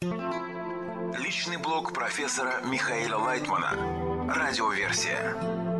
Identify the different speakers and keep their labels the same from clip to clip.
Speaker 1: Личный блог профессора Михаила Лайтмана. Радиоверсия.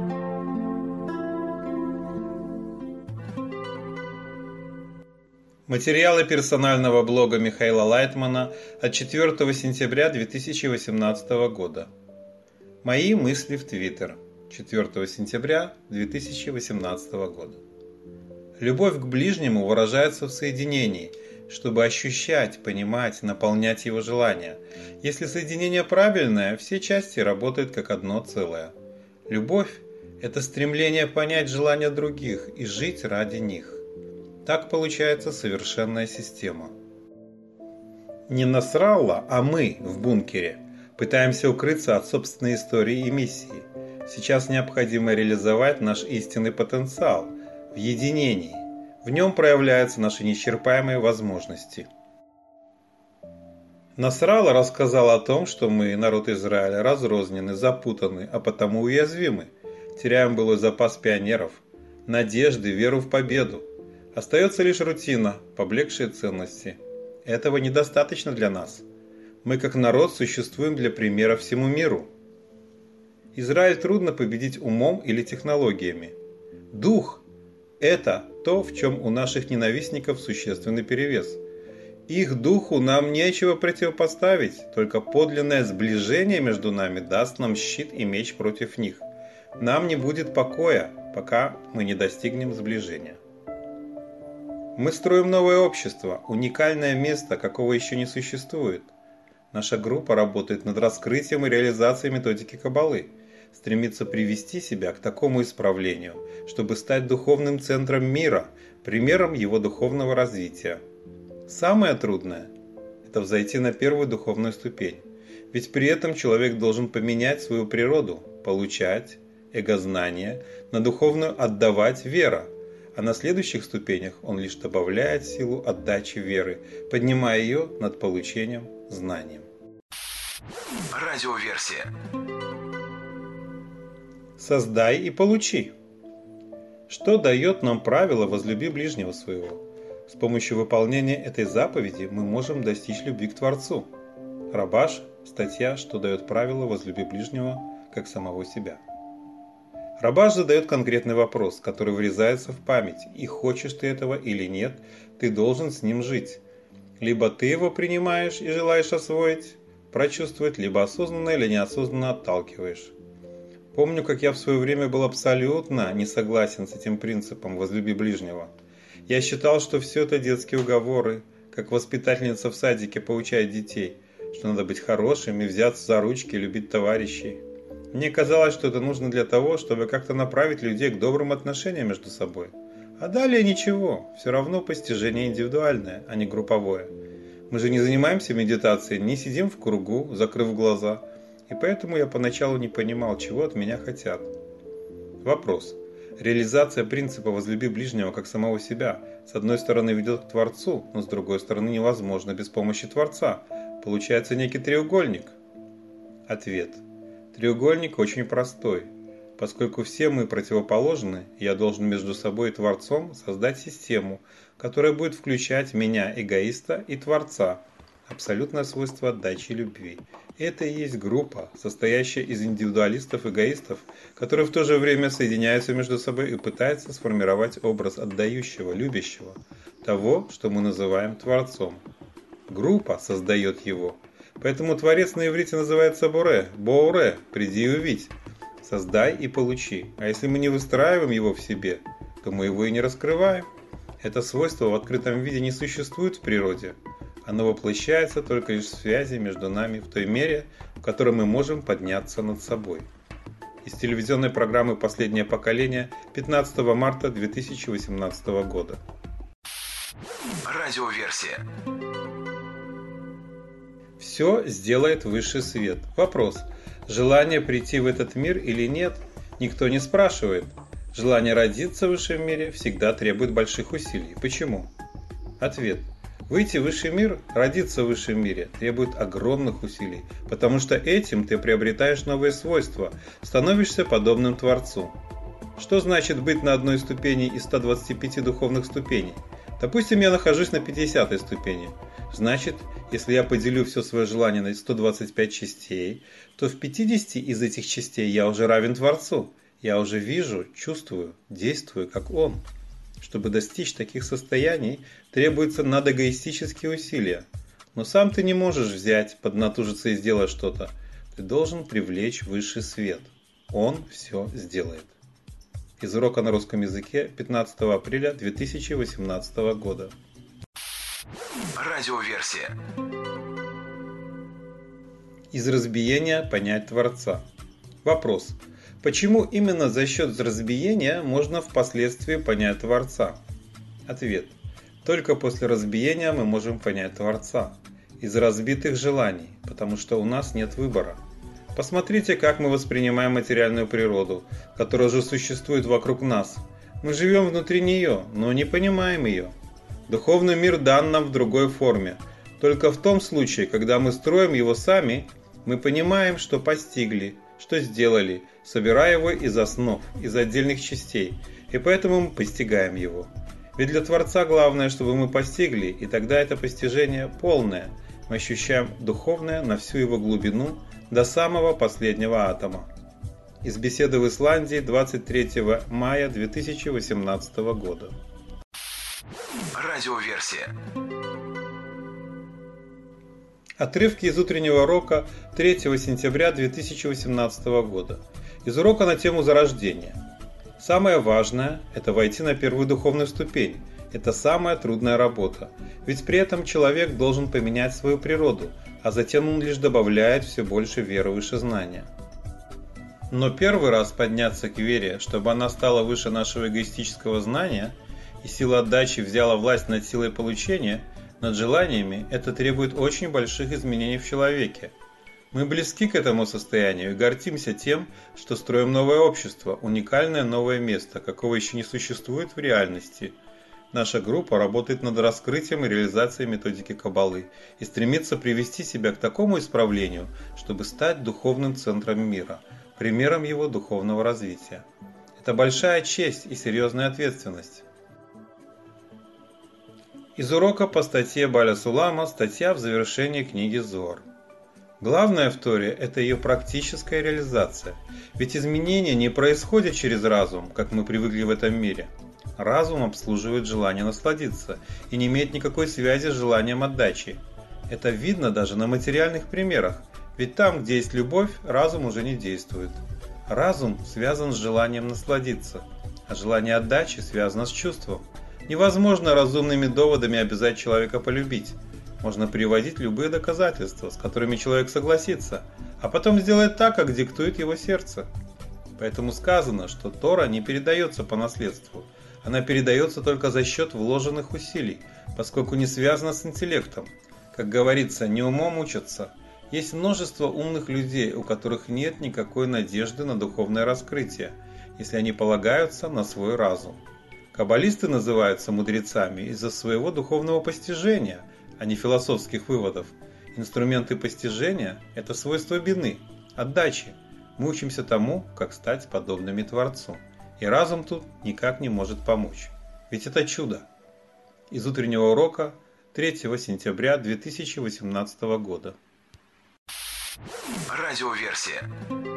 Speaker 2: Материалы персонального блога Михаила Лайтмана от 4 сентября 2018 года. Мои мысли в Твиттер. 4 сентября 2018 года. Любовь к ближнему выражается в соединении, чтобы ощущать, понимать, наполнять его желания. Если соединение правильное, все части работают как одно целое. Любовь – это стремление понять желания других и жить ради них. Так получается совершенная система. Не Насралла, а мы в бункере пытаемся укрыться от собственной истории и миссии. Сейчас необходимо реализовать наш истинный потенциал в единении. В нем проявляются наши неисчерпаемые возможности. Насралла рассказал о том, что мы, народ Израиля, разрознены, запутаны, а потому уязвимы. Теряем былой запас пионеров, надежды, веру в победу. Остается лишь рутина, поблекшие ценности. Этого недостаточно для нас. Мы как народ существуем для примера всему миру. Израиль трудно победить умом или технологиями. Дух – это то, в чем у наших ненавистников существенный перевес. Их духу нам нечего противопоставить, только подлинное сближение между нами даст нам щит и меч против них. Нам не будет покоя, пока мы не достигнем сближения. Мы строим новое общество, уникальное место, какого еще не существует. Наша группа работает над раскрытием и реализацией методики Каббалы, стремится привести себя к такому исправлению, чтобы стать духовным центром мира, примером его духовного развития. Самое трудное – это взойти на первую духовную ступень, ведь при этом человек должен поменять свою природу, получать эгознание, на духовную отдавать вера. А на следующих ступенях он лишь добавляет силу отдачи веры, поднимая ее над получением знанием.
Speaker 1: Радиоверсия.
Speaker 2: Создай и получи. Что дает нам правило «возлюби ближнего своего»? С помощью выполнения этой заповеди мы можем достичь любви к Творцу. Рабаш, статья «Что дает правило «возлюби ближнего, как самого себя». Рабаш задает конкретный вопрос, который врезается в память, и хочешь ты этого или нет, ты должен с ним жить. Либо ты его принимаешь и желаешь освоить, прочувствовать, либо осознанно или неосознанно отталкиваешь. Помню, как я в свое время был абсолютно не согласен с этим принципом «возлюби ближнего». Я считал, что все это детские уговоры, как воспитательница в садике поучает детей, что надо быть хорошими, взяться за ручки, любить товарищей. Мне казалось, что это нужно для того, чтобы как-то направить людей к добрым отношениям между собой. А далее ничего, все равно постижение индивидуальное, а не групповое. Мы же не занимаемся медитацией, не сидим в кругу, закрыв глаза, и поэтому я поначалу не понимал, чего от меня хотят. Вопрос. Реализация принципа «возлюби ближнего как самого себя» с одной стороны ведет к Творцу, но с другой стороны невозможно без помощи Творца. Получается некий треугольник. Ответ. Треугольник очень простой. Поскольку все мы противоположны, я должен между собой и Творцом создать систему, которая будет включать меня, эгоиста, и Творца. Абсолютное свойство отдачи и любви. Это и есть группа, состоящая из индивидуалистов-эгоистов, которые в то же время соединяются между собой и пытаются сформировать образ отдающего, любящего, того, что мы называем Творцом. Группа создает его. Поэтому Творец на иврите называется Боре, Боуре, приди и увидь. Создай и получи. А если мы не выстраиваем его в себе, то мы его и не раскрываем. Это свойство в открытом виде не существует в природе. Оно воплощается только лишь в связи между нами в той мере, в которой мы можем подняться над собой. Из телевизионной программы «Последнее поколение» 15 марта 2018 года.
Speaker 1: Радиоверсия.
Speaker 2: Все сделает высший свет. Вопрос. Желание прийти в этот мир или нет, никто не спрашивает. Желание родиться в высшем мире всегда требует больших усилий. Почему? Ответ. Выйти в высший мир, родиться в высшем мире требует огромных усилий, потому что этим ты приобретаешь новые свойства, становишься подобным Творцу. Что значит быть на одной ступени из 125 духовных ступеней? Допустим, я нахожусь на 50-й ступени. Значит, если я поделю все свое желание на 125 частей, то в 50 из этих частей я уже равен Творцу. Я уже вижу, чувствую, действую, как Он. Чтобы достичь таких состояний, требуются надэгоистические усилия. Но сам ты не можешь взять, поднатужиться и сделать что-то. Ты должен привлечь высший свет. Он все сделает. Из урока на русском языке 15 апреля 2018 года.
Speaker 1: Радиоверсия.
Speaker 2: Из разбиения понять Творца. Вопрос. Почему именно за счет разбиения можно впоследствии понять Творца? Ответ. Только после разбиения мы можем понять Творца. Из разбитых желаний, потому что у нас нет выбора. Посмотрите, как мы воспринимаем материальную природу, которая уже существует вокруг нас. Мы живем внутри нее, но не понимаем ее. Духовный мир дан нам в другой форме. Только в том случае, когда мы строим его сами, мы понимаем, что постигли, что сделали, собирая его из основ, из отдельных частей, и поэтому мы постигаем его. Ведь для Творца главное, чтобы мы постигли, и тогда это постижение полное. Мы ощущаем духовное на всю его глубину, до самого последнего атома. Из беседы в Исландии 23 мая 2018 года.
Speaker 1: Радиоверсия.
Speaker 2: Отрывки из утреннего урока 3 сентября 2018 года. Из урока на тему зарождения. Самое важное – это войти на первую духовную ступень. Это самая трудная работа. Ведь при этом человек должен поменять свою природу, а затем он лишь добавляет все больше веры выше знания. Но первый раз подняться к вере, чтобы она стала выше нашего эгоистического знания, и сила отдачи взяла власть над силой получения, над желаниями, это требует очень больших изменений в человеке. Мы близки к этому состоянию и гордимся тем, что строим новое общество, уникальное новое место, какого еще не существует в реальности. Наша группа работает над раскрытием и реализацией методики Каббалы и стремится привести себя к такому исправлению, чтобы стать духовным центром мира, примером его духовного развития. Это большая честь и серьезная ответственность. Из урока по статье Баля Сулама, статья в завершении книги Зоар. Главное в Торе – это ее практическая реализация, ведь изменения не происходят через разум, как мы привыкли в этом мире. Разум обслуживает желание насладиться и не имеет никакой связи с желанием отдачи. Это видно даже на материальных примерах, ведь там, где есть любовь, разум уже не действует. Разум связан с желанием насладиться, а желание отдачи связано с чувством. Невозможно разумными доводами обязать человека полюбить. Можно приводить любые доказательства, с которыми человек согласится, а потом сделать так, как диктует его сердце. Поэтому сказано, что Тора не передается по наследству. Она передается только за счет вложенных усилий, поскольку не связана с интеллектом. Как говорится, не умом учатся. Есть множество умных людей, у которых нет никакой надежды на духовное раскрытие, если они полагаются на свой разум. Каббалисты называются мудрецами из-за своего духовного постижения, а не философских выводов. Инструменты постижения – это свойство бины, отдачи. Мы учимся тому, как стать подобными Творцу. И разум тут никак не может помочь. Ведь это чудо. Из утреннего урока 3 сентября 2018 года.
Speaker 1: Радиоверсия.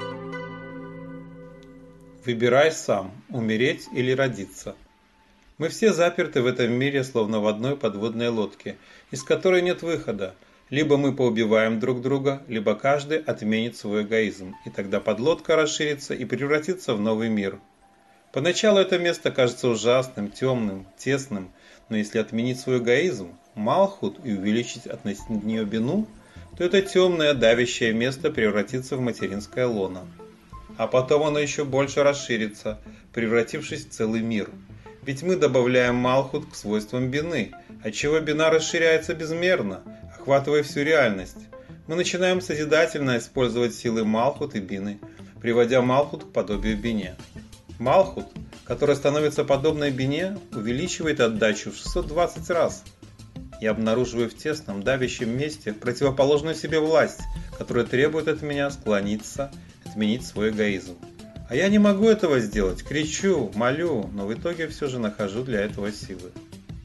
Speaker 2: Выбирай сам, умереть или родиться. Мы все заперты в этом мире, словно в одной подводной лодке, из которой нет выхода. Либо мы поубиваем друг друга, либо каждый отменит свой эгоизм, и тогда подлодка расширится и превратится в новый мир. Поначалу это место кажется ужасным, темным, тесным, но если отменить свой эгоизм, малхут, и увеличить относительно нее бину, то это темное, давящее место превратится в материнское лоно. А потом оно еще больше расширится, превратившись в целый мир. Ведь мы добавляем малхут к свойствам бины, отчего бина расширяется безмерно, охватывая всю реальность. Мы начинаем созидательно использовать силы малхут и бины, приводя малхут к подобию бине. Малхут, которая становится подобной бине, увеличивает отдачу в 620 раз. Я обнаруживаю в тесном, давящем месте противоположную себе власть, которая требует от меня склониться, отменить свой эгоизм. А я не могу этого сделать, кричу, молю, но в итоге все же нахожу для этого силы.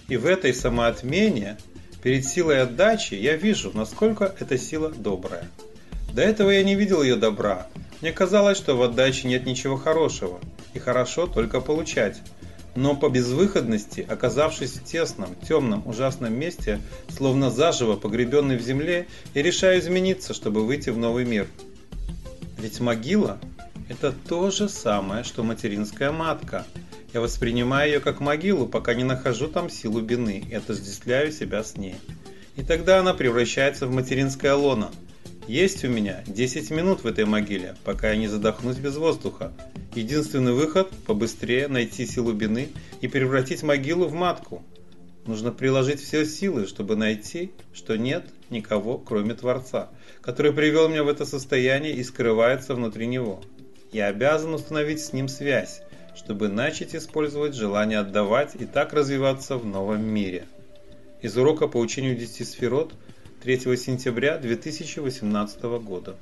Speaker 2: И в этой самоотмене перед силой отдачи я вижу, насколько эта сила добрая. До этого я не видел ее добра. Мне казалось, что в отдаче нет ничего хорошего, и хорошо только получать. Но по безвыходности, оказавшись в тесном, темном, ужасном месте, словно заживо погребенный в земле, я решаю измениться, чтобы выйти в новый мир. Ведь могила – это то же самое, что материнская матка. Я воспринимаю ее как могилу, пока не нахожу там силу бины и отождествляю себя с ней. И тогда она превращается в материнское лоно. Есть у меня 10 минут в этой могиле, пока я не задохнусь без воздуха. Единственный выход – побыстрее найти силу бины и превратить могилу в матку. Нужно приложить все силы, чтобы найти, что нет никого, кроме Творца, который привел меня в это состояние и скрывается внутри него. Я обязан установить с ним связь, чтобы начать использовать желание отдавать и так развиваться в новом мире. Из урока по учению 10 сферот 3 сентября 2018 года.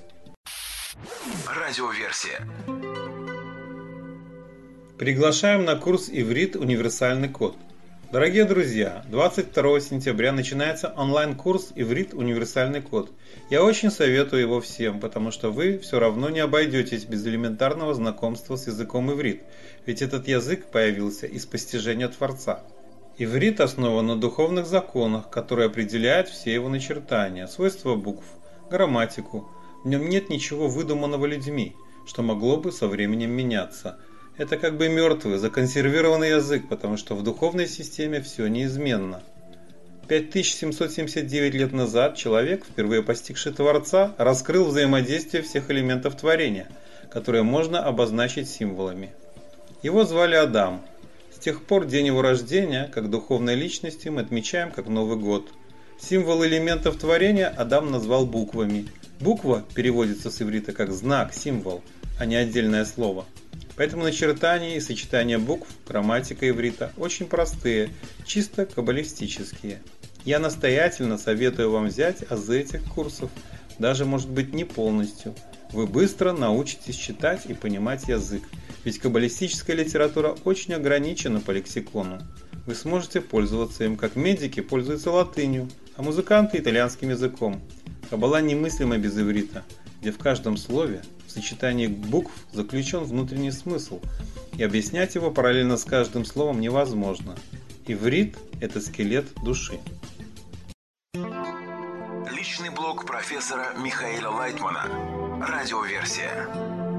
Speaker 1: Радиоверсия.
Speaker 2: Приглашаем на курс «Иврит. Универсальный код». Дорогие друзья, 22 сентября начинается онлайн-курс «Иврит. Универсальный код». Я очень советую его всем, потому что вы все равно не обойдетесь без элементарного знакомства с языком иврит, ведь этот язык появился из постижения Творца. Иврит основан на духовных законах, которые определяют все его начертания, свойства букв, грамматику. В нем нет ничего выдуманного людьми, что могло бы со временем меняться. Это как бы мертвый, законсервированный язык, потому что в духовной системе все неизменно. 5779 лет назад человек, впервые постигший Творца, раскрыл взаимодействие всех элементов творения, которые можно обозначить символами. Его звали Адам. С тех пор день его рождения, как духовной личности, мы отмечаем как Новый год. Символ элементов творения Адам назвал буквами. Буква переводится с иврита как знак, символ, а не отдельное слово. Поэтому начертания и сочетания букв, грамматика иврита очень простые, чисто каббалистические. Я настоятельно советую вам взять азы этих курсов, даже может быть не полностью. Вы быстро научитесь читать и понимать язык, ведь каббалистическая литература очень ограничена по лексикону. Вы сможете пользоваться им, как медики пользуются латынью, а музыканты итальянским языком. Каббала немыслима без иврита, где в каждом слове, в сочетании букв заключен внутренний смысл, и объяснять его параллельно с каждым словом невозможно. Иврит – это скелет души.
Speaker 1: Личный блог профессора Михаила Лайтмана. Радиоверсия.